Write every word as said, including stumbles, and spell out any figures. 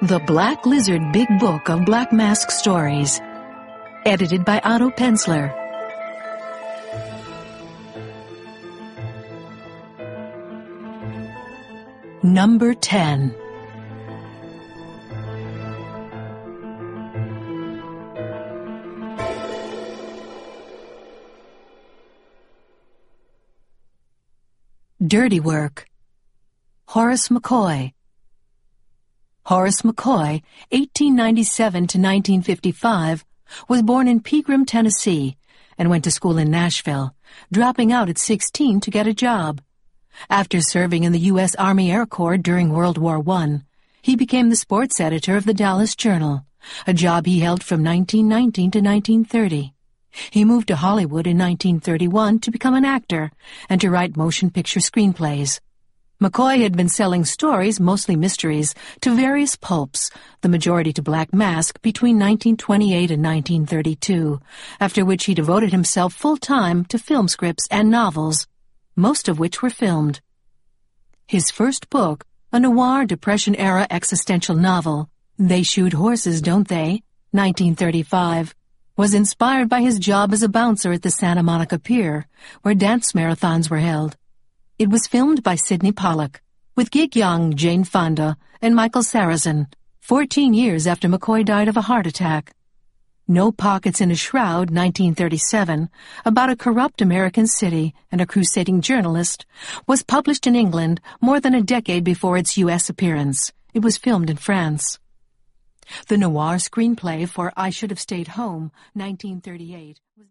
The Black Lizard Big Book of Black Mask Stories. Edited by Otto Penzler. Number ten. Dirty Work. Horace McCoy. Horace McCoy, eighteen ninety-seven to nineteen fifty-five, was born in Pegram, Tennessee, and went to school in Nashville, dropping out at sixteen to get a job. After serving in the U S Army Air Corps during World War One, he became the sports editor of the Dallas Journal, a job he held from nineteen nineteen to nineteen thirty. He moved to Hollywood in nineteen thirty-one to become an actor and to write motion picture screenplays. McCoy had been selling stories, mostly mysteries, to various pulps, the majority to Black Mask, between nineteen twenty-eight and nineteen thirty-two, after which he devoted himself full-time to film scripts and novels, most of which were filmed. His first book, a noir Depression-era existential novel, They Shoot Horses, Don't They?, nineteen thirty-five, was inspired by his job as a bouncer at the Santa Monica Pier, where dance marathons were held. It was filmed by Sidney Pollack, with Gig Young, Jane Fonda, and Michael Sarrazin, fourteen years after McCoy died of a heart attack. No Pockets in a Shroud, nineteen thirty-seven, about a corrupt American city and a crusading journalist, was published in England more than a decade before its U S appearance. It was filmed in France. The noir screenplay for I Should Have Stayed Home, nineteen thirty-eight, was